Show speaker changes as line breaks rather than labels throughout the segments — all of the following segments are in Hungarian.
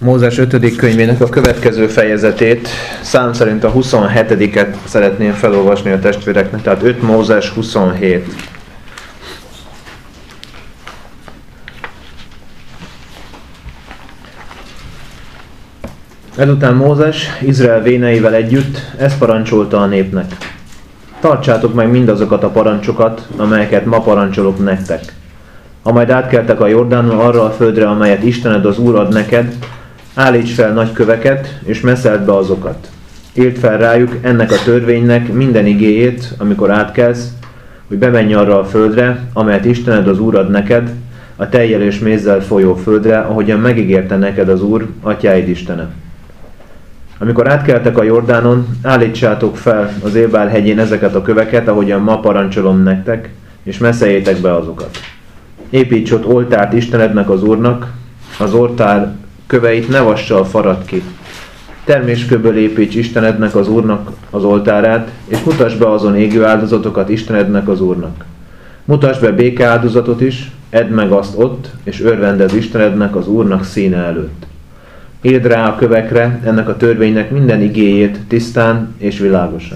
Mózes 5. könyvének a következő fejezetét, szám szerint a 27-et szeretném felolvasni a testvéreknek, tehát 5 Mózes 27. Ezután Mózes Izrael véneivel együtt ezt parancsolta a népnek. Tartsátok meg mindazokat a parancsokat, amelyeket ma parancsolok nektek. Ha majd átkeltek a Jordánon arra a földre, amelyet Istened az Úr ad neked, állíts fel nagy köveket, és meszeld be azokat. Írd fel rájuk ennek a törvénynek minden igéjét, amikor átkelsz, hogy bemenj arra a földre, amelyet Istened az Úr ad neked, a tejjel és mézzel folyó földre, ahogyan megígérte neked az Úr, atyáid Istene. Amikor átkeltek a Jordánon, állítsátok fel az Ébál hegyén ezeket a köveket, ahogyan ma parancsolom nektek, és messzeljétek be azokat. Építs ott oltárt Istenednek az Úrnak, az oltár köveit ne vassal farad ki. Terméskőből építs Istenednek az Úrnak az oltárát, és mutasd be azon égő áldozatokat Istenednek az Úrnak. Mutasd be békeáldozatot is, edd meg azt ott, és örvendezz Istenednek az Úrnak színe előtt. Írd rá a kövekre ennek a törvénynek minden igéjét tisztán és világosan.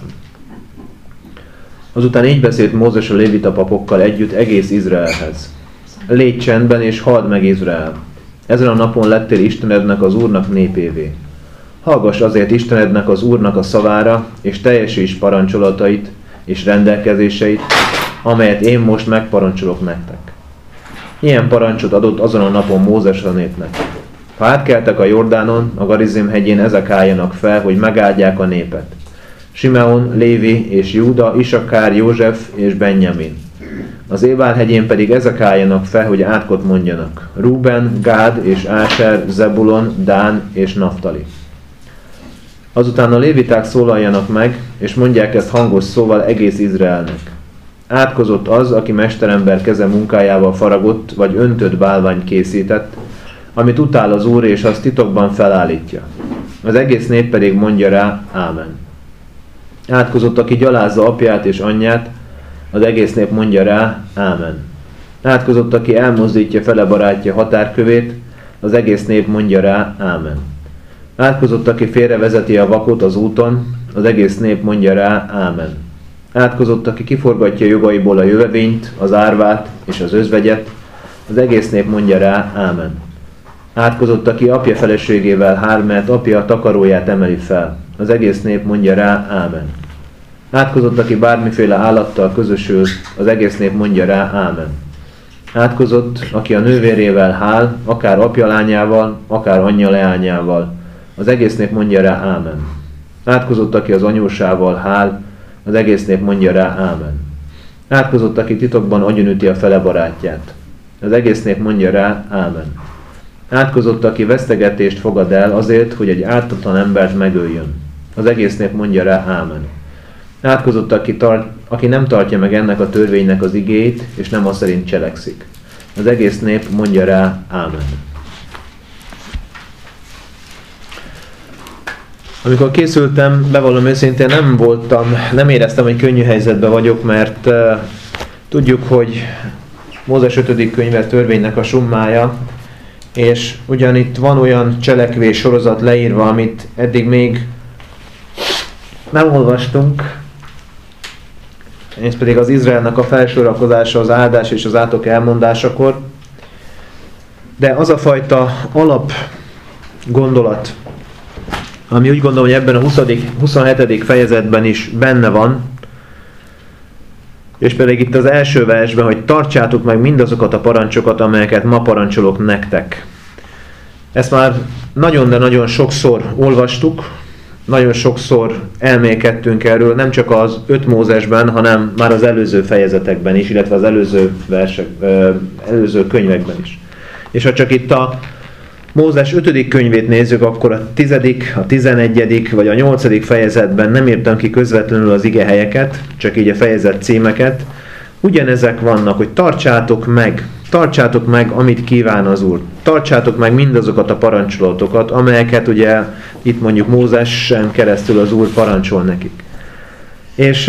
Azután így beszélt Mózes a lévita papokkal együtt egész Izraelhez. Légy csendben és halld meg Izrael! Ezen a napon lettél Istenednek az Úrnak népévé. Hallgass azért Istenednek az Úrnak a szavára, és teljesíts parancsolatait és rendelkezéseit, amelyet én most megparancsolok nektek. Ilyen parancsot adott azon a napon Mózes a népnek. Ha átkeltek a Jordánon, a Garizim hegyén, ezek álljanak fel, hogy megáldják a népet. Simeon, Lévi és Júda, Isakár, József és Benjamin. Az Ébál hegyén pedig ezek álljanak fel, hogy átkot mondjanak. Rúben, Gád és Áser, Zebulon, Dán és Naftali. Azután a léviták szólaljanak meg, és mondják ezt hangos szóval egész Izraelnek. Átkozott az, aki mesterember keze munkájával faragott, vagy öntött bálványt készített, amit utál az Úr, és azt titokban felállítja. Az egész nép pedig mondja rá, ámen. Átkozott, aki gyalázza apját és anyját, az egész nép mondja rá, ámen. Átkozott, aki elmozdítja fele barátja határkövét, az egész nép mondja rá, ámen. Átkozott, aki félrevezeti a vakot az úton, az egész nép mondja rá, ámen. Átkozott, aki kiforgatja jogaiból a jövevényt, az árvát és az özvegyet, az egész nép mondja rá, ámen. Átkozott, aki apja feleségével hál, mert apja a takaróját emeli fel, az egész nép mondja rá, ámen. Átkozott, aki bármiféle állattal közösül, az egész nép mondja rá, ámen. Átkozott, aki a nővérével hál, akár apja lányával, akár anyja leányával, az egész nép mondja rá, ámen. Átkozott, aki az anyósával hál, az egész nép mondja rá, ámen. Átkozott, aki titokban agyonüti a fele barátját, az egész nép mondja rá, ámen. Átkozott, aki vesztegetést fogad el azért, hogy egy ártatlan embert megöljön, az egész nép mondja rá, ámen. Átkozott, aki nem tartja meg ennek a törvénynek az igéit, és nem az szerint cselekszik. Az egész nép mondja rá, ámen. Amikor készültem, bevallom őszintén, nem éreztem, hogy könnyű helyzetben vagyok, mert tudjuk, hogy Mózes 5. könyve törvénynek a summája, és ugyan itt van olyan cselekvés sorozat leírva, amit eddig még nem olvastunk, ez pedig az Izraelnek a felsorakozása, az áldás és az átok elmondásakor. De az a fajta alap gondolat, ami úgy gondolom, hogy ebben a 27. fejezetben is benne van, és pedig itt az első versben, hogy tartsátok meg mindazokat a parancsokat, amelyeket ma parancsolok nektek. Ezt már nagyon, de nagyon sokszor olvastuk, nagyon sokszor elmélkedtünk erről, nem csak az 5 Mózesben, hanem már az előző fejezetekben is, illetve az előző könyvekben is. És ha csak itt a Mózes 5. könyvét nézzük, akkor a 10., a 11. vagy a 8. fejezetben nem írtam ki közvetlenül az igehelyeket, csak így a fejezet címeket. Ugyanezek vannak, hogy tartsátok meg, amit kíván az Úr. Tartsátok meg mindazokat a parancsolatokat, amelyeket ugye itt mondjuk Mózesen keresztül az Úr parancsol nekik. És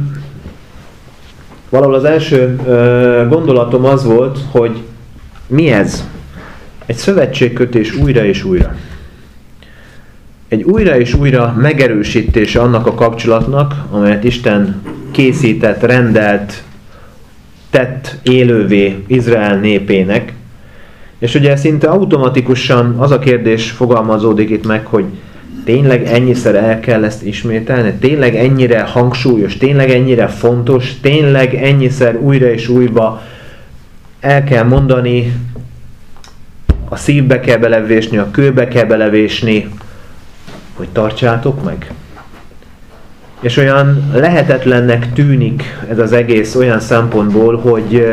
valahol az első gondolatom az volt, hogy mi ez? Egy szövetségkötés újra és újra. egy újra és újra megerősítése annak a kapcsolatnak, amelyet Isten készített, rendelt, tett élővé Izrael népének. És ugye szinte automatikusan az a kérdés fogalmazódik itt meg, hogy tényleg ennyiszer el kell ezt ismételni? Tényleg ennyire hangsúlyos? Tényleg ennyire fontos? Tényleg ennyiszer újra és újra el kell mondani, a szívbe kell belevésni, a kőbe kell belevésni, hogy tartsátok meg? És olyan lehetetlennek tűnik ez az egész olyan szempontból, hogy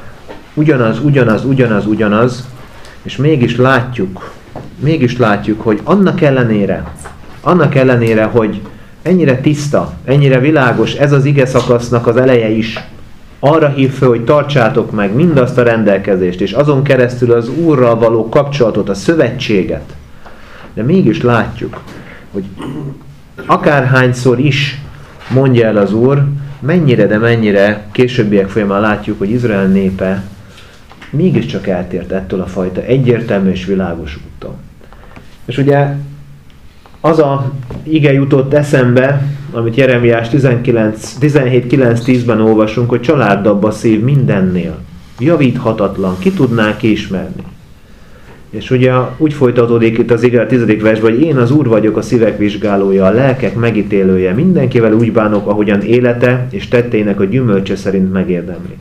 ugyanaz, és mégis látjuk, hogy annak ellenére, hogy ennyire tiszta, ennyire világos ez az ige szakasznak az eleje is, arra hív fel, hogy tartsátok meg mindazt a rendelkezést, és azon keresztül az Úrral való kapcsolatot, a szövetséget. De mégis látjuk, hogy akárhányszor is mondja el az Úr, mennyire későbbiek folyamán látjuk, hogy Izrael népe mégiscsak eltért ettől a fajta egyértelmű és világos úttól. És ugye az a ige jutott eszembe, amit Jeremiás 17:9-10-ben olvasunk, hogy családdabb a szív mindennél, javíthatatlan, ki tudná kiismerni. És ugye úgy folytatódik itt az ige a 10. versben, hogy én az Úr vagyok, a szívek vizsgálója, a lelkek megítélője, mindenkivel úgy bánok, ahogyan élete és tetteinek a gyümölcse szerint megérdemli.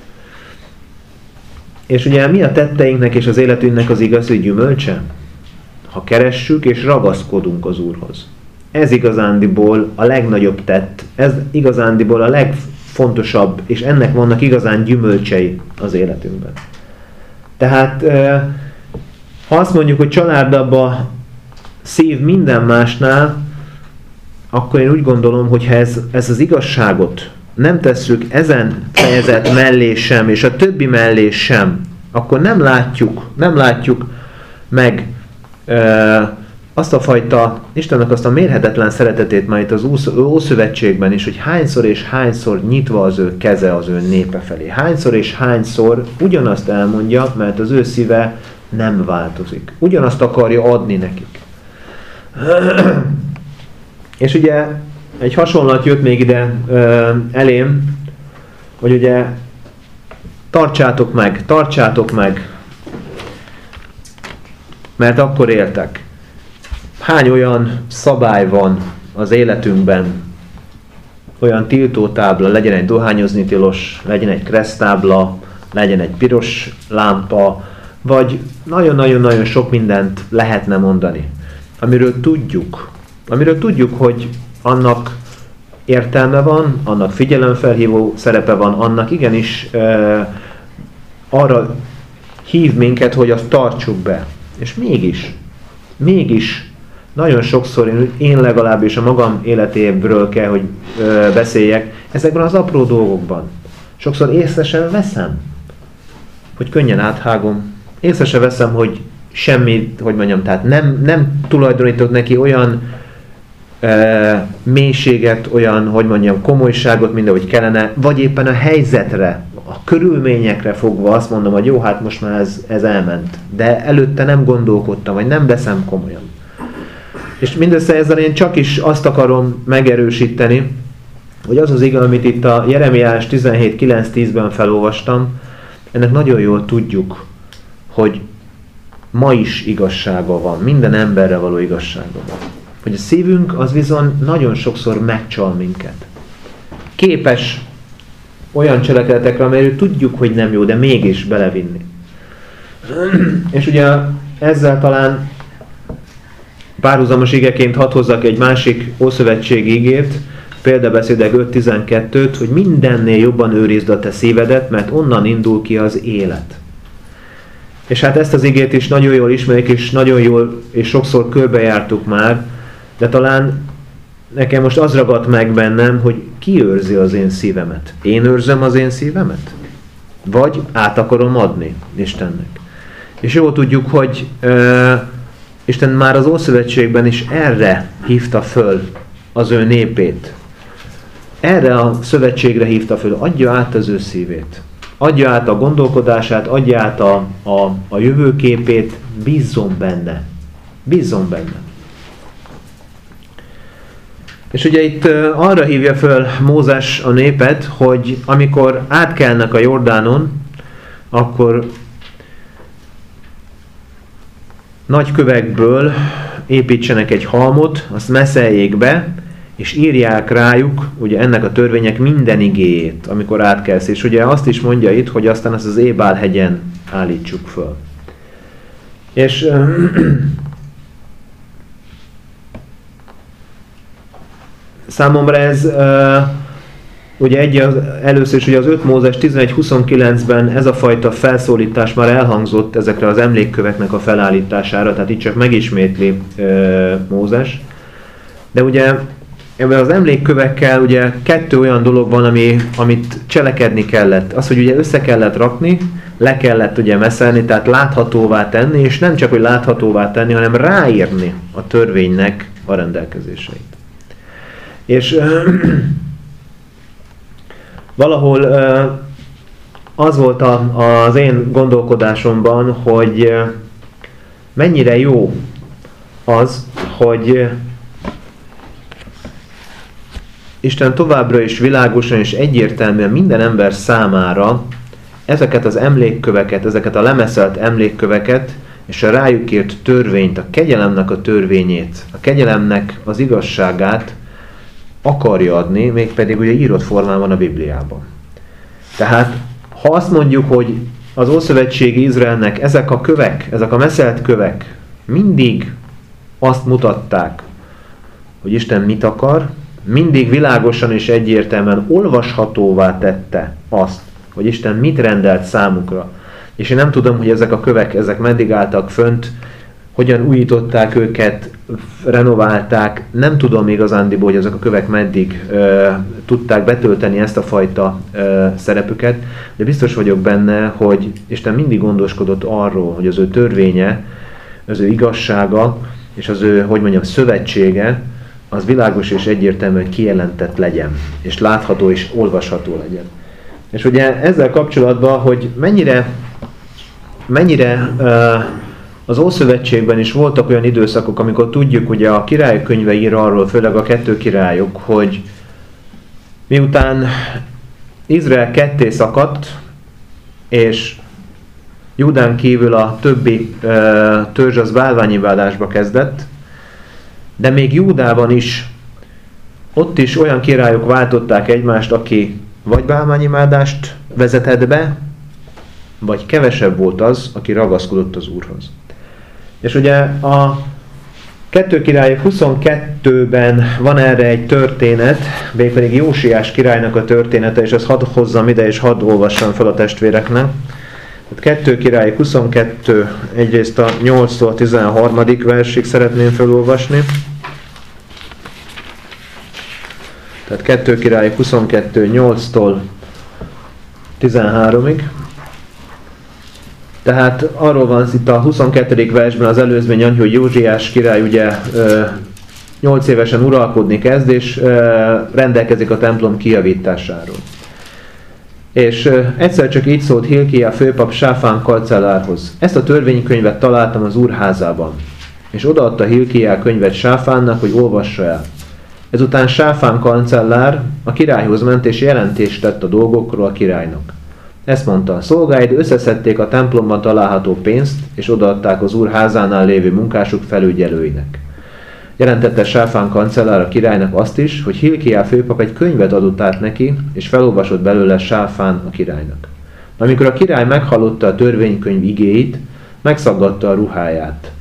És ugye mi a tetteinknek és az életünknek az igazi gyümölcse? Ha keressük és ragaszkodunk az Úrhoz. Ez igazándiból a legnagyobb tett, ez igazándiból a legfontosabb, és ennek vannak igazán gyümölcsei az életünkben. Tehát ha azt mondjuk, hogy családdabb a szív minden másnál, akkor én úgy gondolom, hogy ha ez az igazságot nem tesszük ezen fejezet mellé sem, és a többi mellé sem, akkor nem látjuk meg azt a fajta, Istennek azt a mérhetetlen szeretetét már itt az Ószövetségben is, hogy hányszor és hányszor nyitva az ő keze az ő népe felé. Hányszor és hányszor ugyanazt elmondja, mert az ő szíve nem változik. Ugyanazt akarja adni nekik. És ugye egy hasonlat jött még ide elém, hogy ugye tartsátok meg, mert akkor éltek. Hány olyan szabály van az életünkben, olyan tiltótábla, legyen egy dohányozni tilos, legyen egy kereszttábla, legyen egy piros lámpa, vagy nagyon-nagyon-nagyon sok mindent lehetne mondani, amiről tudjuk, hogy annak értelme van, annak figyelemfelhívó szerepe van, annak igenis arra hív minket, hogy azt tartsuk be. És mégis nagyon sokszor én legalábbis a magam életébről kell, hogy beszéljek, ezekben az apró dolgokban. Sokszor észre sem veszem, hogy könnyen áthágom. Észre sem veszem, hogy semmi, hogy mondjam, tehát nem tulajdonítok neki olyan mélységet, olyan, hogy mondjam, komolyságot, mint ahogy kellene, vagy éppen a helyzetre, a körülményekre fogva azt mondom, hogy jó, hát most már ez elment. De előtte nem gondolkodtam, vagy nem veszem komolyan. És mindössze ezzel én csak is azt akarom megerősíteni, hogy az az ige, amit itt a Jeremiás 17:9-10-ben felolvastam, ennek nagyon jól tudjuk, hogy ma is igazsága van, minden emberre való igazsága van. Hogy a szívünk az bizony nagyon sokszor megcsal minket. Képes olyan cselekedetekre, amelyről tudjuk, hogy nem jó, de mégis belevinni. És ugye ezzel talán párhuzamos igeként hadd hozzak egy másik ószövetségi igét, Példabeszédek 5:12-t, hogy mindennél jobban őrizd a te szívedet, mert onnan indul ki az élet. És hát ezt az igét is nagyon jól ismerik, és nagyon jól, és sokszor körbejártuk már, de talán nekem most az ragadt meg bennem, hogy ki őrzi az én szívemet. Én őrzöm az én szívemet? Vagy át akarom adni Istennek. És jól tudjuk, hogy Isten már az Ószövetségben is erre hívta föl az ő népét. Erre a szövetségre hívta föl, adja át az ő szívét. Adja át a gondolkodását, adja át a jövőképét, bízzon benne. Bízzon benne. És ugye itt arra hívja föl Mózes a népet, hogy amikor átkelnek a Jordánon, akkor nagy kövekből építsenek egy halmot, azt messzeljék be, és írják rájuk ugye ennek a törvények minden igéjét, amikor átkelsz. És ugye azt is mondja itt, hogy aztán ezt az Ébál hegyen állítsuk föl. És számomra ez ugye először is ugye az 5 Mózes 11:29-ben ez a fajta felszólítás már elhangzott ezekre az emlékköveknek a felállítására, tehát itt csak megismétli Mózes. De ugye ebben az emlékkövekkel ugye 2 olyan dolog van, amit cselekedni kellett. Az, hogy ugye össze kellett rakni, le kellett ugye messzelni, tehát láthatóvá tenni, és nem csak, hogy láthatóvá tenni, hanem ráírni a törvénynek a rendelkezéseit. És valahol az volt az én gondolkodásomban, hogy mennyire jó az, hogy Isten továbbra is világosan és egyértelműen minden ember számára ezeket az emlékköveket, ezeket a lemeszelt emlékköveket és a rájuk írt törvényt, a kegyelemnek a törvényét, a kegyelemnek az igazságát akarja adni, mégpedig ugye írott formában a Bibliában. Tehát, ha azt mondjuk, hogy az Ószövetségi Izraelnek ezek a kövek, ezek a meszelt kövek mindig azt mutatták, hogy Isten mit akar, mindig világosan és egyértelműen olvashatóvá tette azt, hogy Isten mit rendelt számukra. És én nem tudom, hogy ezek a kövek, ezek meddig álltak fönt, hogyan újították őket, renoválták, nem tudom igazándiból, hogy ezek a kövek meddig tudták betölteni ezt a fajta szerepüket, de biztos vagyok benne, hogy Isten mindig gondoskodott arról, hogy az ő törvénye, az ő igazsága és az ő, hogy mondjam, szövetsége, az világos és egyértelműen kijelentett legyen, és látható és olvasható legyen. És ugye ezzel kapcsolatban, hogy mennyire az Ószövetségben is voltak olyan időszakok, amikor tudjuk, ugye a Királyok könyve ír arról, főleg a 2 királyok, hogy miután Izrael ketté szakadt, és Júdán kívül a többi törzs az bálványimádásba kezdett, de még Júdában is, ott is olyan királyok váltották egymást, aki vagy bálványimádást vezetett be, vagy kevesebb volt az, aki ragaszkodott az Úrhoz. És ugye a 2 Királyok 22-ben van erre egy történet, mégpedig Jósiás királynak a története, és ezt hadd hozzam ide, és hadd olvassam fel a testvéreknek. 2 Királyok 22, egyrészt a 8-tól 13. versig szeretném felolvasni. Tehát 2 Királyok 22, 8-tól 13-ig. Tehát arról van itt a 22. versben az előzmény annyi, hogy Józsiás király ugye 8 évesen uralkodni kezd, és rendelkezik a templom kijavításáról. És egyszer csak így szólt Hilkia főpap Sáfán kancellárhoz: ezt a törvénykönyvet találtam az úr házában. És odaadta Hilkia könyvet Sáfánnak, hogy olvassa el. Ezután Sáfán kancellár a királyhoz ment, és jelentést tett a dolgokról a királynak. Ezt mondta: a szolgáid összeszedték a templomban található pénzt, és odaadták az úr házánál lévő munkások felügyelőinek. Jelentette Sáfán kancellár a királynak azt is, hogy Hilkia főpap egy könyvet adott át neki, és felolvasott belőle Sáfán a királynak. Amikor a király meghallotta a törvénykönyv igéit, megszaggatta a ruháját.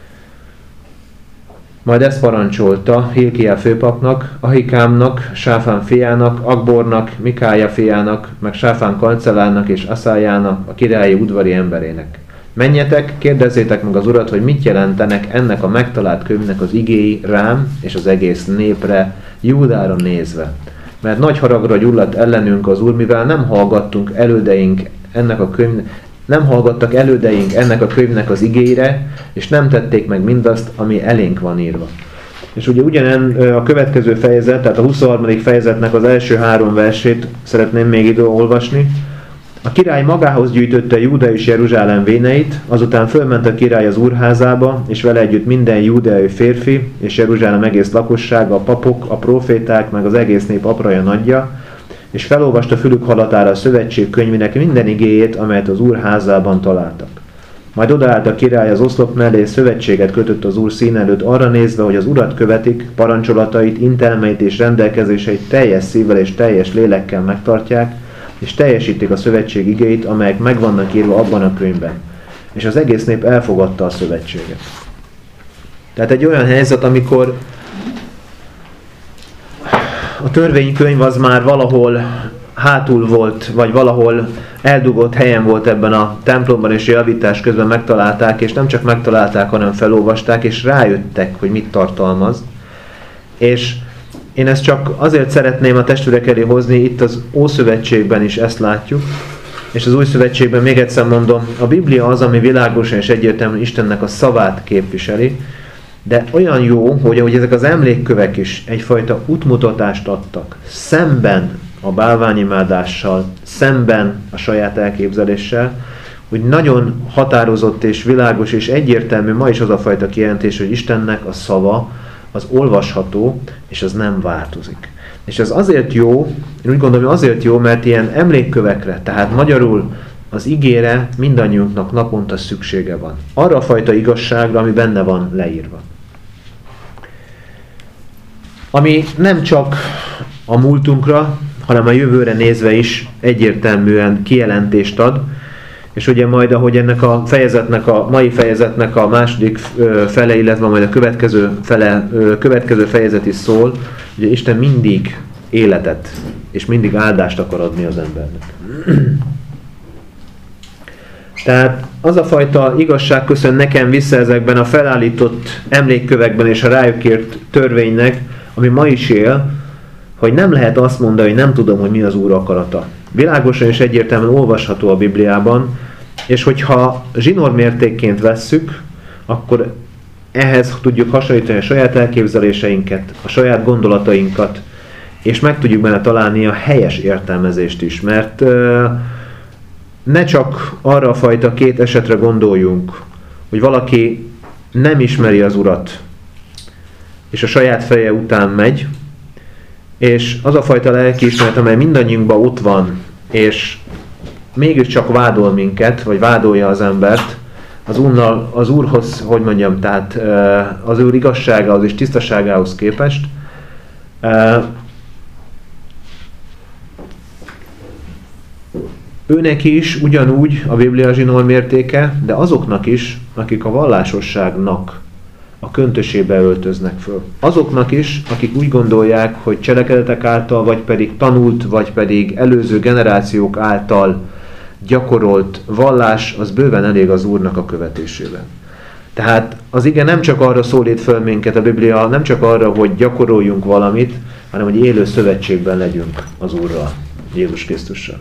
Majd ezt parancsolta Hilkia főpapnak, Ahikámnak, Sáfán fiának, Akbornak, Mikája fiának, meg Sáfán kancellárnak és Aszájának, a királyi udvari emberének. Menjetek, kérdezzétek meg az urat, hogy mit jelentenek ennek a megtalált könyvnek az igéi rám és az egész népre, Júdára nézve. Mert nagy haragra gyulladt ellenünk az úr, mivel nem hallgattak elődeink ennek a könyvnek az igéire, és nem tették meg mindazt, ami elénk van írva. És ugye ugyanen a következő fejezet, tehát a 23. fejezetnek az első 3 versét szeretném még ide olvasni. A király magához gyűjtötte Júda és Jeruzsálem véneit, azután fölment a király az úrházába, és vele együtt minden júdeai férfi, és Jeruzsálem egész lakossága, a papok, a próféták, meg az egész nép apraja nagyja, és felolvasta fülük hallatára a szövetség könyvének minden igéjét, amelyet az úr házában találtak. Majd odaállt a király az oszlop mellé, és szövetséget kötött az úr szín előtt arra nézve, hogy az urat követik, parancsolatait, intelmeit és rendelkezéseit teljes szívvel és teljes lélekkel megtartják, és teljesítik a szövetség igéit, amelyek meg vannak írva abban a könyvben. És az egész nép elfogadta a szövetséget. Tehát egy olyan helyzet, amikor a törvénykönyv az már valahol hátul volt, vagy valahol eldugott helyen volt ebben a templomban, és javítás közben megtalálták, és nem csak megtalálták, hanem felolvasták, és rájöttek, hogy mit tartalmaz. És én ezt csak azért szeretném a testvérek elé hozni, itt az Ószövetségben is ezt látjuk, és az Új Szövetségben még egyszer mondom, a Biblia az, ami világosan és egyértelműen Istennek a szavát képviseli, de olyan jó, hogy ezek az emlékkövek is egyfajta útmutatást adtak, szemben a bálványimádással, szemben a saját elképzeléssel, hogy nagyon határozott és világos és egyértelmű ma is az a fajta kijelentés, hogy Istennek a szava az olvasható, és az nem változik. És ez azért jó, én úgy gondolom, hogy azért jó, mert ilyen emlékkövekre, tehát magyarul az igére mindannyiunknak naponta szüksége van. Arra a fajta igazságra, ami benne van leírva. Ami nem csak a múltunkra, hanem a jövőre nézve is egyértelműen kijelentést ad, és ugye majd, ahogy ennek a fejezetnek, a mai fejezetnek a második fele, illetve majd a következő fejezet is szól, ugye Isten mindig életet és mindig áldást akar adni az embernek. Tehát az a fajta igazság köszön nekem vissza ezekben a felállított emlékkövekben és a rájuk írt törvénynek, ami ma is él, hogy nem lehet azt mondani, hogy nem tudom, hogy mi az Úr akarata. Világosan és egyértelműen olvasható a Bibliában, és hogyha zsinórmértékként vesszük, akkor ehhez tudjuk hasonlítani a saját elképzeléseinket, a saját gondolatainkat, és meg tudjuk benne találni a helyes értelmezést is, mert ne csak arra a fajta két esetre gondoljunk, hogy valaki nem ismeri az Urat, és a saját feje után megy, és az a fajta lelkiismeret, amely mindannyiunkban ott van, és mégiscsak vádol minket, vagy vádolja az embert, az Úrhoz, hogy mondjam, tehát az Úr igazságához és tisztaságához képest, őnek is ugyanúgy a Biblia zsinórmértéke, de azoknak is, akik a vallásosságnak a köntösébe öltöznek föl. Azoknak is, akik úgy gondolják, hogy cselekedetek által, vagy pedig tanult, vagy pedig előző generációk által gyakorolt vallás, az bőven elég az Úrnak a követésében. Tehát az ige nem csak arra szólít föl minket, a Biblia nem csak arra, hogy gyakoroljunk valamit, hanem hogy élő szövetségben legyünk az Úrral, Jézus Krisztussal.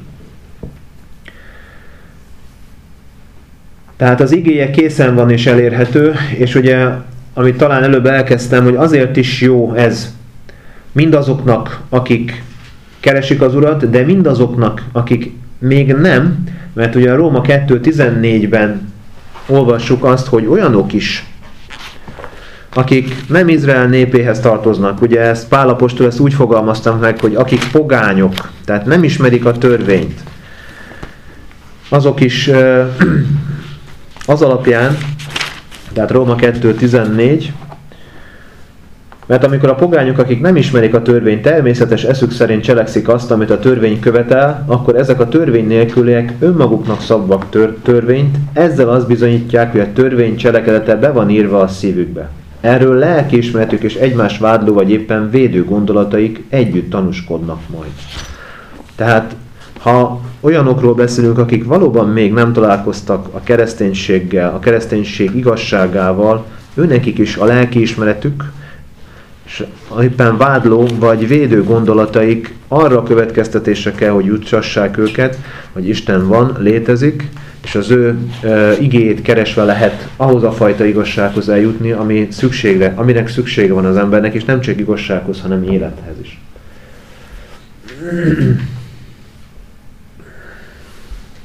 Tehát az igéje készen van és elérhető, és ugye, amit talán előbb elkezdtem, hogy azért is jó ez mindazoknak, akik keresik az Urat, de mindazoknak, akik még nem, mert ugye a Róma 2.14-ben olvassuk azt, hogy olyanok is, akik nem Izrael népéhez tartoznak, ugye ezt Pál apostol ezt úgy fogalmaztam meg, hogy akik pogányok, tehát nem ismerik a törvényt, azok is az alapján, tehát Róma 2.14, mert amikor a pogányok, akik nem ismerik a törvényt, természetes eszük szerint cselekszik azt, amit a törvény követel, akkor ezek a törvény nélküliek önmaguknak szabnak törvényt, ezzel azt bizonyítják, hogy a törvény cselekedete be van írva a szívükbe. Erről lelkiismeretük és egymás vádló vagy éppen védő gondolataik együtt tanúskodnak majd. Tehát, ha olyanokról beszélünk, akik valóban még nem találkoztak a kereszténységgel, a kereszténység igazságával, őnekik is a lelkiismeretük, és éppen vádló vagy védő gondolataik arra a következtetésre kell, hogy jutsassák őket, hogy Isten van, létezik, és az ő igéjét keresve lehet ahhoz a fajta igazsághoz eljutni, aminek szüksége van az embernek, és nem csak igazsághoz, hanem élethez is.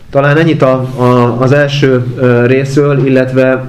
Talán ennyit az első részről, illetve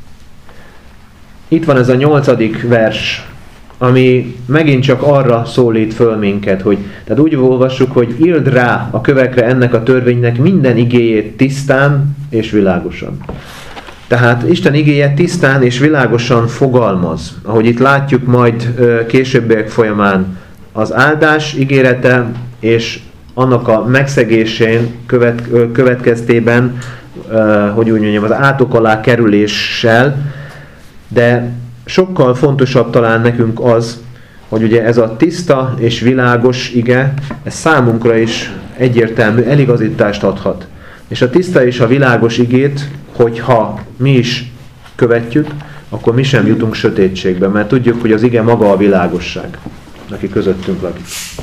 itt van ez a 8. vers, ami megint csak arra szólít föl minket, hogy tehát úgy olvassuk, hogy írd rá a kövekre ennek a törvénynek minden igéjét tisztán és világosan. Tehát Isten igéje tisztán és világosan fogalmaz, ahogy itt látjuk majd későbbiek folyamán az áldás ígérete és annak a megszegésén következtében, hogy úgy mondjam, az átok alá kerüléssel, de sokkal fontosabb talán nekünk az, hogy ugye ez a tiszta és világos ige, ez számunkra is egyértelmű eligazítást adhat. És a tiszta és a világos igét, hogyha mi is követjük, akkor mi sem jutunk sötétségbe, mert tudjuk, hogy az ige maga a világosság, aki közöttünk lakik.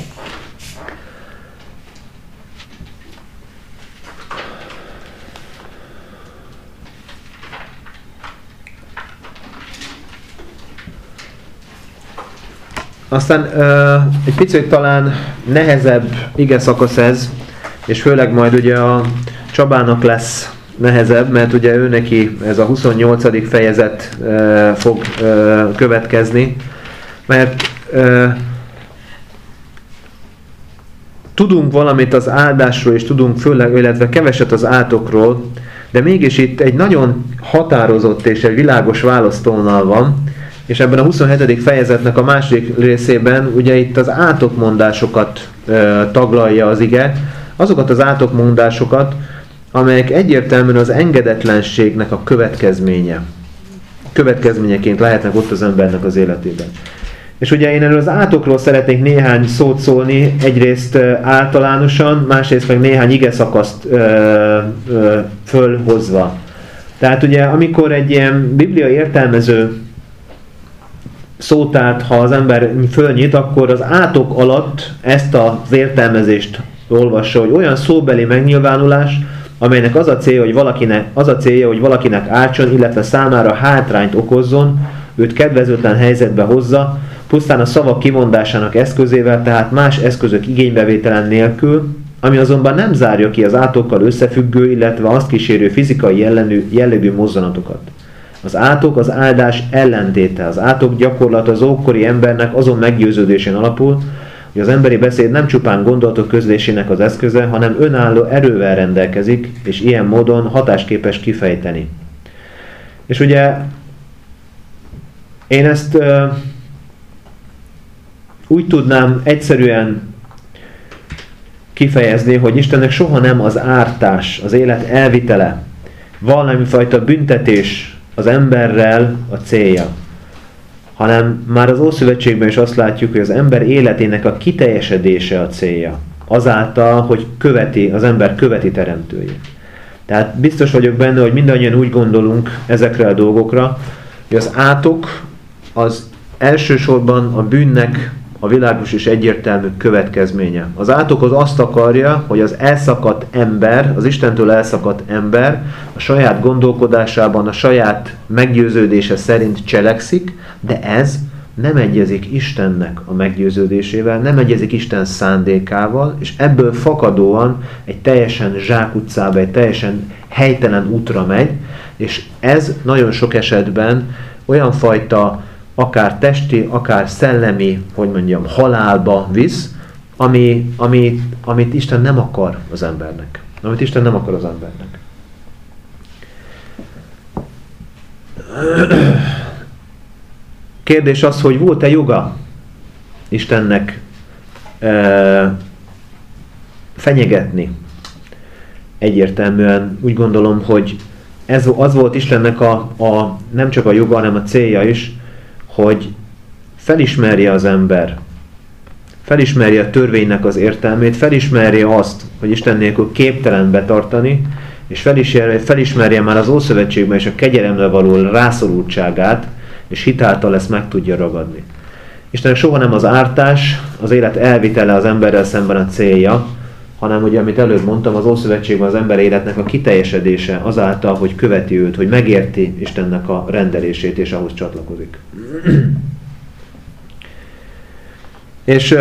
Aztán egy picit talán nehezebb ige szakasz ez, és főleg majd ugye a Csabának lesz nehezebb, mert ugye ő neki ez a 28. fejezet fog következni, mert tudunk valamit az áldásról, és tudunk főleg, illetve keveset az átokról, de mégis itt egy nagyon határozott és egy világos választóvonal van, és ebben a 27. fejezetnek a második részében ugye itt az átokmondásokat taglalja az ige, azokat az átokmondásokat, amelyek egyértelműen az engedetlenségnek a következményeként lehetnek ott az embernek az életében. És ugye én erről az átokról szeretnék néhány szót szólni, egyrészt általánosan, másrészt meg néhány igeszakaszt fölhozva. Tehát ugye amikor egy ilyen biblia értelmező szótárt, ha az ember fölnyit, akkor az átok alatt ezt az értelmezést olvassa, hogy olyan szóbeli megnyilvánulás, amelynek az a célja, hogy valakinek ártson, illetve számára hátrányt okozzon, őt kedvezőtlen helyzetbe hozza, pusztán a szavak kimondásának eszközével, tehát más eszközök igénybevételen nélkül, ami azonban nem zárja ki az átokkal összefüggő, illetve azt kísérő fizikai jellegű mozzanatokat. Az átok az áldás ellentéte. Az átok gyakorlata az ókori embernek azon meggyőződésén alapul, hogy az emberi beszéd nem csupán gondolatok közlésének az eszköze, hanem önálló erővel rendelkezik, és ilyen módon hatásképes kifejteni. És ugye én ezt úgy tudnám egyszerűen kifejezni, hogy Istennek soha nem az ártás, az élet elvitele, valamifajta büntetés az emberrel a célja, hanem már az Ószövetségben is azt látjuk, hogy az ember életének a kiteljesedése a célja, azáltal, hogy az ember követi teremtőjét. Tehát biztos vagyok benne, hogy mindannyian úgy gondolunk ezekre a dolgokra, hogy az átok az elsősorban a bűnnek a világos és egyértelmű következménye. Az átok az azt akarja, hogy az elszakadt ember, az Istentől elszakadt ember a saját gondolkodásában, a saját meggyőződése szerint cselekszik, de ez nem egyezik Istennek a meggyőződésével, nem egyezik Isten szándékával, és ebből fakadóan egy teljesen zsákutcába, egy teljesen helytelen útra megy, és ez nagyon sok esetben olyan fajta akár testi, akár szellemi, hogy mondjam, halálba visz, amit Isten nem akar az embernek. Amit Isten nem akar az embernek. Kérdés az, hogy volt-e joga Istennek fenyegetni? Egyértelműen úgy gondolom, hogy az volt Istennek nem csak a joga, hanem a célja is, hogy felismerje az ember, felismerje a törvénynek az értelmét, felismerje azt, hogy Isten nélkül képtelen betartani, és felismerje már az Ószövetségben is a kegyelemre való rászorultságát, és hitáltal ezt meg tudja ragadni. Istennek soha nem az ártás, az élet elvitele az emberrel szemben a célja, hanem ugye, amit előbb mondtam, az Ószövetségben az ember életnek a kiteljesedése azáltal, hogy követi őt, hogy megérti Istennek a rendelését, és ahhoz csatlakozik. És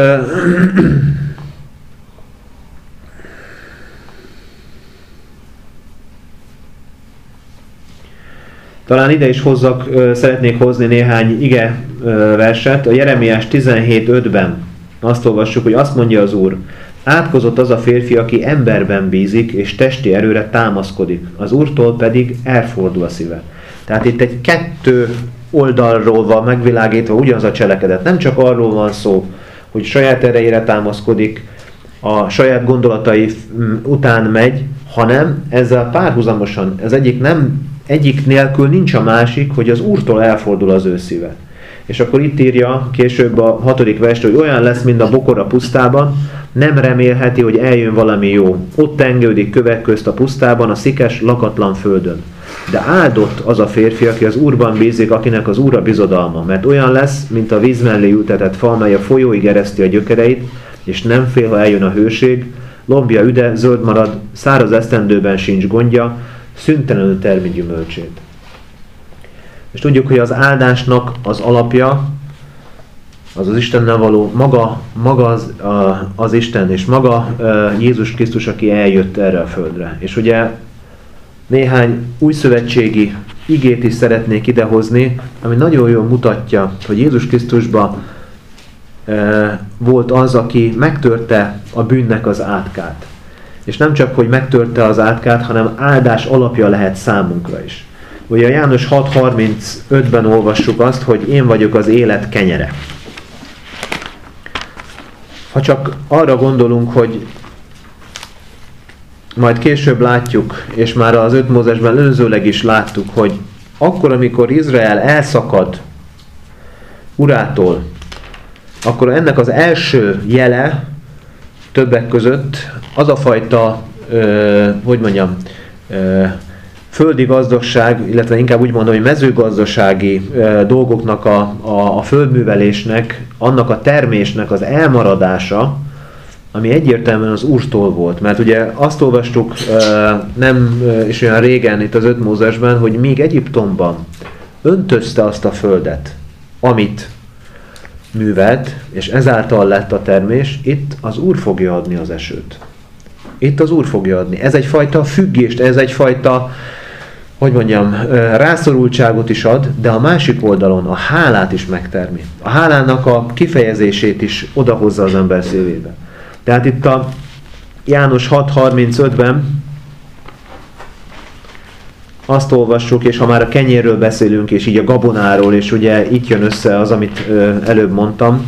Talán ide is szeretnék hozni néhány ige verset. A Jeremiás 17:5-ben azt olvassuk, hogy azt mondja az Úr: átkozott az a férfi, aki emberben bízik, és testi erőre támaszkodik, az Úrtól pedig elfordul a szíve. Tehát itt egy kettő oldalról van megvilágítva ugyanaz a cselekedet. Nem csak arról van szó, hogy saját erejére támaszkodik, a saját gondolatai után megy, hanem ezzel párhuzamosan, egyik nélkül nincs a másik, hogy az Úrtól elfordul az ő szíve. És akkor itt írja később a 6. versre, hogy olyan lesz, mint a bokor a pusztában, nem remélheti, hogy eljön valami jó. Ott tengődik kövek közt a pusztában, a szikes, lakatlan földön. De áldott az a férfi, aki az Úrban bízik, akinek az Úr a bizodalma, mert olyan lesz, mint a víz mellé ültetett fa, mely a folyóig ereszti a gyökereit, és nem fél, ha eljön a hőség, lombja üde, zöld marad, száraz esztendőben sincs gondja, szüntelenül termi gyümölcsét. És tudjuk, hogy az áldásnak az alapja, az Istennel való maga az Isten, és maga Jézus Krisztus, aki eljött erre a földre. És ugye néhány újszövetségi igét is szeretnék idehozni, ami nagyon jól mutatja, hogy Jézus Krisztusban volt az, aki megtörte a bűnnek az átkát. És nem csak, hogy megtörte az átkát, hanem áldás alapja lehet számunkra is. Ugye a János 6:35-ben olvassuk azt, hogy én vagyok az élet kenyere. Ha csak arra gondolunk, hogy majd később látjuk, és már az 5 Mózesben előzőleg is láttuk, hogy akkor, amikor Izrael elszakad Urától, akkor ennek az első jele többek között az a fajta, földi gazdagság, illetve inkább úgy mondom, hogy mezőgazdasági dolgoknak a földművelésnek, annak a termésnek az elmaradása, ami egyértelműen az Úrtól volt. Mert ugye azt olvastuk nem is olyan régen itt az 5 Mózesben, hogy még Egyiptomban öntözte azt a földet, amit művelt, és ezáltal lett a termés, itt az Úr fogja adni az esőt. Itt az Úr fogja adni. Ez egyfajta függést, ez egyfajta, rászorultságot is ad, de a másik oldalon a hálát is megtermi. A hálának a kifejezését is odahozza az ember szívébe. Tehát itt a János 6:35-ben azt olvassuk, és ha már a kenyérről beszélünk, és így a gabonáról, és ugye itt jön össze az, amit előbb mondtam.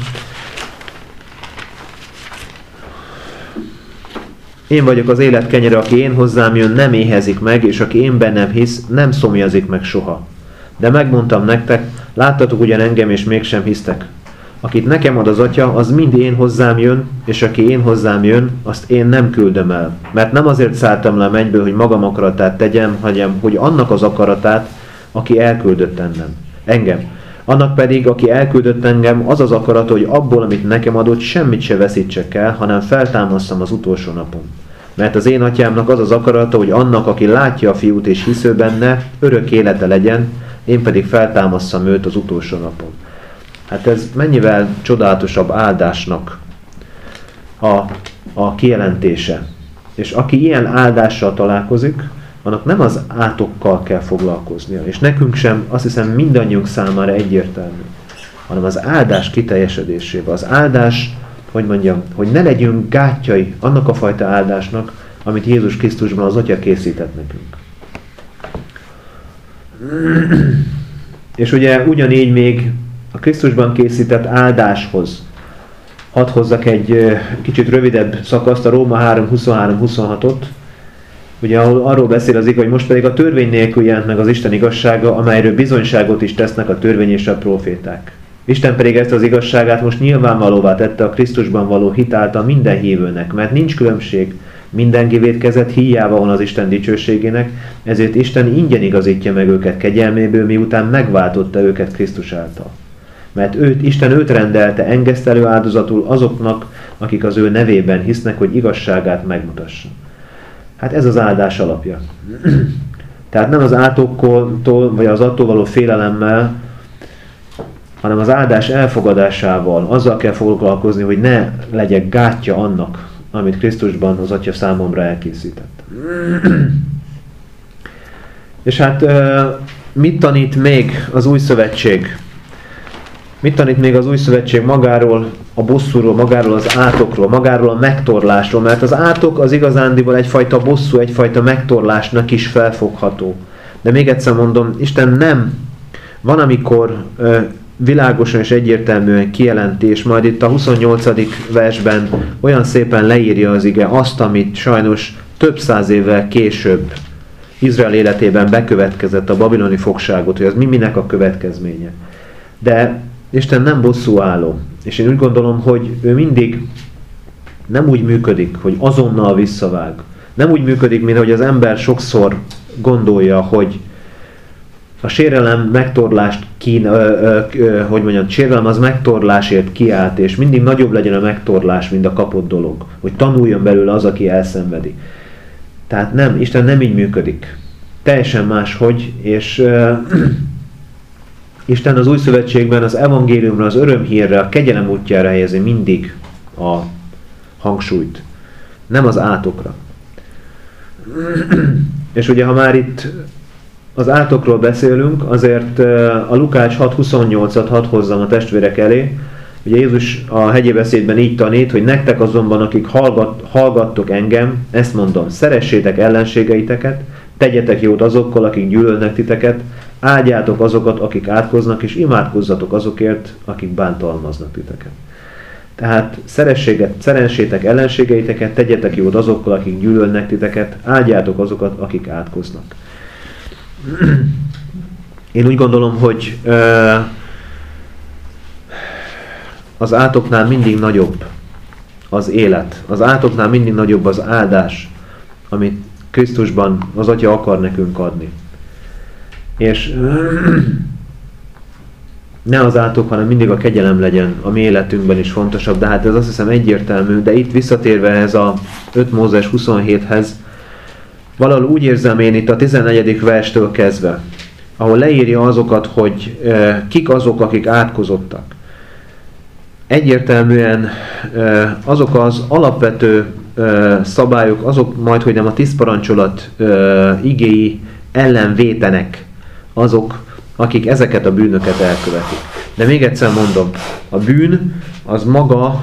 Én vagyok az élet kenyere, aki én hozzám jön, nem éhezik meg, és aki én bennem hisz, nem szomjazik meg soha. De megmondtam nektek, láttatok ugyan engem, és mégsem hisztek. Akit nekem ad az Atya, az mind én hozzám jön, és aki én hozzám jön, azt én nem küldöm el. Mert nem azért szálltam le a mennyből, hogy magam akaratát tegyem, hanem hogy annak az akaratát, aki elküldött engem. Annak pedig, aki elküldött engem, az az akarata, hogy abból, amit nekem adott, semmit se veszítsek el, hanem feltámasszam az utolsó napon. Mert az én Atyámnak az az akarata, hogy annak, aki látja a Fiút és hisz ő benne, örök élete legyen, én pedig feltámasszam őt az utolsó napon. Hát ez mennyivel csodálatosabb áldásnak a kijelentése. És aki ilyen áldással találkozik, annak nem az átokkal kell foglalkoznia. És nekünk sem, azt hiszem mindannyiunk számára egyértelmű, hanem az áldás kiteljesedésével. Az áldás, hogy ne legyünk gátjai annak a fajta áldásnak, amit Jézus Krisztusban az Atya készített nekünk. És ugye ugyanígy még a Krisztusban készített áldáshoz hadd hozzak egy kicsit rövidebb szakaszt, a Róma 3:23-26-ot, ugye ahol arról beszél az ige, hogy most pedig a törvény nélkül jelent meg az Isten igazsága, amelyről bizonyságot is tesznek a törvény és a próféták. Isten pedig ezt az igazságát most nyilvánvalóvá tette a Krisztusban való hit által minden hívőnek, mert nincs különbség, mindenki vétkezett, híjával van az Isten dicsőségének, ezért Isten ingyen igazítja meg őket kegyelméből, miután megváltotta őket Krisztus által. Mert Isten őt rendelte engesztelő áldozatul azoknak, akik az ő nevében hisznek, hogy igazságát megmutassa. Hát ez az áldás alapja. Tehát nem az átoktól, vagy az attól való félelemmel, hanem az áldás elfogadásával, azzal kell foglalkozni, hogy ne legyek gátja annak, amit Krisztusban az Atya számomra elkészített. És hát mit tanít még az Új Szövetség? Mit tanít még az Új Szövetség magáról, a bosszúról, magáról az átokról, magáról a megtorlásról? Mert az átok az igazándiból egyfajta bosszú, egyfajta megtorlásnak is felfogható. De még egyszer mondom, Isten nem. Van, amikor világosan és egyértelműen kijelenti, és majd itt a 28. versben olyan szépen leírja az ige azt, amit sajnos több száz évvel később Izrael életében bekövetkezett, a babiloni fogságot, hogy az minek a következménye. De Isten nem bosszúálló, és én úgy gondolom, hogy ő mindig nem úgy működik, hogy azonnal visszavág. Nem úgy működik, mint hogy az ember sokszor gondolja, hogy a sérelem megtorlást sérelem az megtorlásért kiállt, és mindig nagyobb legyen a megtorlás, mint a kapott dolog. Hogy tanuljon belőle az, aki elszenvedi. Tehát nem, Isten nem így működik. Teljesen máshogy, és Isten az Új Szövetségben az evangéliumra, az örömhírre, a kegyelem útjára helyezi mindig a hangsúlyt. Nem az átokra. És ugye, ha már itt az átokról beszélünk, azért a Lukács 6.28-at hadd hozzam a testvérek elé. Ugye Jézus a hegyi beszédben így tanít, hogy nektek azonban, akik hallgattok engem, ezt mondom, szeressétek ellenségeiteket, tegyetek jót azokkal, akik gyűlölnek titeket, áldjátok azokat, akik átkoznak, és imádkozzatok azokért, akik bántalmaznak titeket. Tehát szeressétek ellenségeiteket, tegyetek jót azokkal, akik gyűlölnek titeket, áldjátok azokat, akik átkoznak. Én úgy gondolom, hogy az átoknál mindig nagyobb az élet. Az átoknál mindig nagyobb az áldás, amit Krisztusban az Atya akar nekünk adni. És ne az átok, hanem mindig a kegyelem legyen a mi életünkben is fontosabb, de hát ez azt hiszem egyértelmű, de itt visszatérve ez a 5 Mózes 27-hez, valahol úgy érzem én itt a 14. verstől kezdve, ahol leírja azokat, hogy kik azok, akik átkozottak. Egyértelműen azok az alapvető szabályok, azok majd, hogy nem a 10 parancsolat igéi ellen vétenek azok, akik ezeket a bűnöket elkövetik. De még egyszer mondom, a bűn az maga,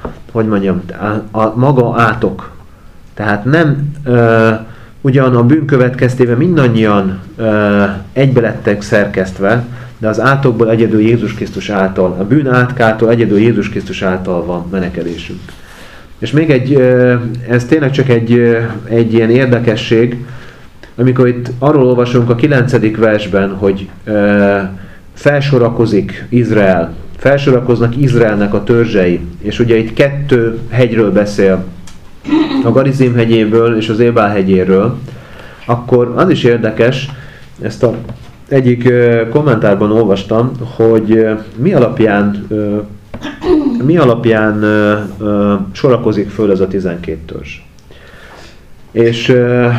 maga átok. Tehát nem ugyan a bűn következtében mindannyian egybe lettek szerkesztve, de az átokból egyedül Jézus Krisztus által, a bűn átkától egyedül Jézus Krisztus által van menekedésünk. És még ez tényleg csak egy ilyen érdekesség, amikor itt arról olvasunk a 9. versben, hogy felsorakozik Izrael, felsorakoznak Izraelnek a törzsei, és ugye itt 2 hegyről beszél, a Garizim hegyéből és az Ébál hegyéről, akkor az is érdekes, ezt a egyik kommentárban olvastam, hogy mi alapján sorakozik föl ez a 12 törzs. És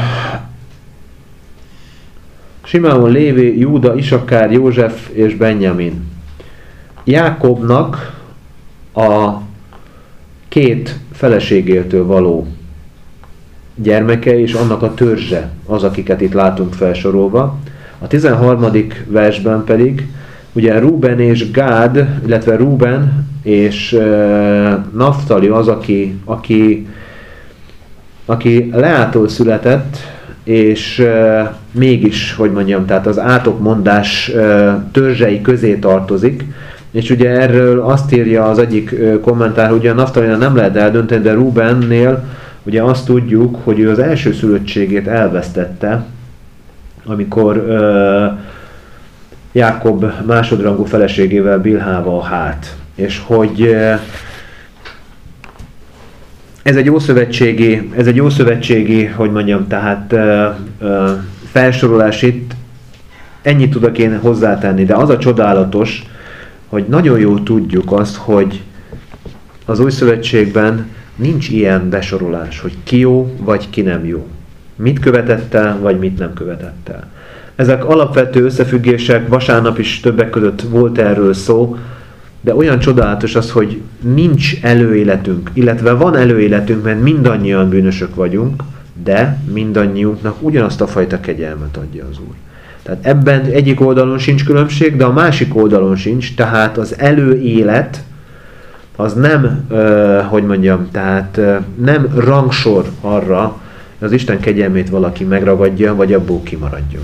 Simeon, Lévi, Júda, Isakár, József és Benjamin. Jákobnak a 2 feleségétől való gyermeke és annak a törzse az, akiket itt látunk felsorolva. A 13. versben pedig ugye Rúben és Gád, illetve Rúben és Naftali az, aki Leától született, és mégis, tehát az átokmondás törzsei közé tartozik, és ugye erről azt írja az egyik kommentár, hogy a Naftalinál nem lehet eldönteni, de Rúbennél ugye azt tudjuk, hogy ő az első szülöttségét elvesztette, amikor Jákob másodrangú feleségével Bilhával hált. És hogy ez egy ószövetségi, tehát felsorolás itt, ennyit tudok én hozzátenni, de az a csodálatos, hogy nagyon jól tudjuk azt, hogy az Új Szövetségben nincs ilyen besorolás, hogy ki jó, vagy ki nem jó. Mit követett el, vagy mit nem követett el. Ezek alapvető összefüggések, vasárnap is többek között volt erről szó, de olyan csodálatos az, hogy nincs előéletünk, illetve van előéletünk, mert mindannyian bűnösök vagyunk, de mindannyiunknak ugyanazt a fajta kegyelmet adja az Úr. Tehát ebben egyik oldalon sincs különbség, de a másik oldalon sincs, tehát az előélet az nem, nem rangsor arra, hogy az Isten kegyelmét valaki megragadja, vagy abból kimaradjon.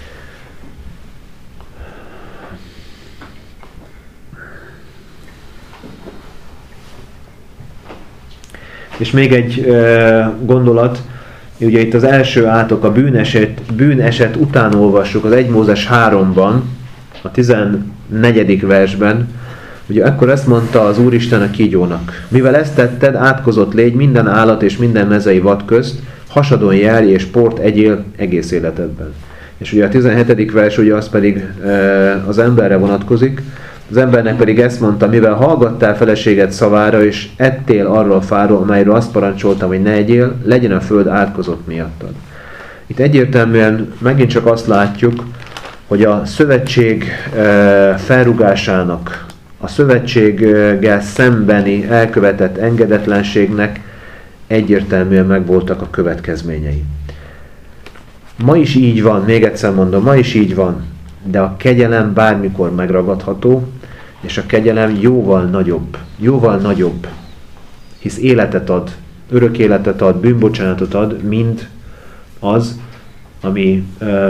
És még egy gondolat, ugye itt az első átok, a bűneset után olvassuk az 1 Mózes 3-ban, a 14. versben, ugye akkor ezt mondta az Úristen a kígyónak: mivel ezt tetted, átkozott légy minden állat és minden mezei vad közt, hasadon járj és port egyél egész életedben. És ugye a 17. vers ugye az pedig az emberre vonatkozik, az embernek pedig ezt mondta: mivel hallgattál feleséged szavára, és ettél arról a fáról, amelyről azt parancsoltam, hogy ne egyél, legyen a föld átkozott miattad. Itt egyértelműen megint csak azt látjuk, hogy a szövetség felrugásának, a szövetséggel szembeni elkövetett engedetlenségnek egyértelműen megvoltak a következményei. Ma is így van, még egyszer mondom, ma is így van, de a kegyelem bármikor megragadható, és a kegyelem jóval nagyobb, hisz életet ad, örök életet ad, bűnbocsánatot ad, mint az, ami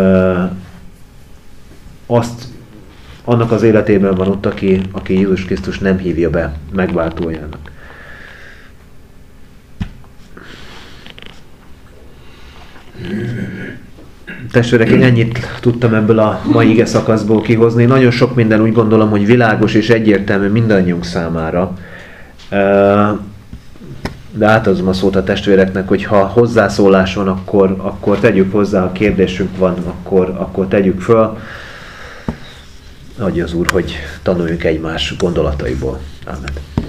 annak az életében van ott, aki Jézus Krisztus nem hívja be megváltójának. Testvérek, én ennyit tudtam ebből a mai ige szakaszból kihozni. Nagyon sok minden úgy gondolom, hogy világos és egyértelmű mindannyiunk számára. De átadom a szót a testvéreknek, hogy ha hozzászólás van, akkor tegyük hozzá, ha kérdésünk van, akkor tegyük föl. Adja az Úr, hogy tanuljunk egymás gondolataiból. Amen.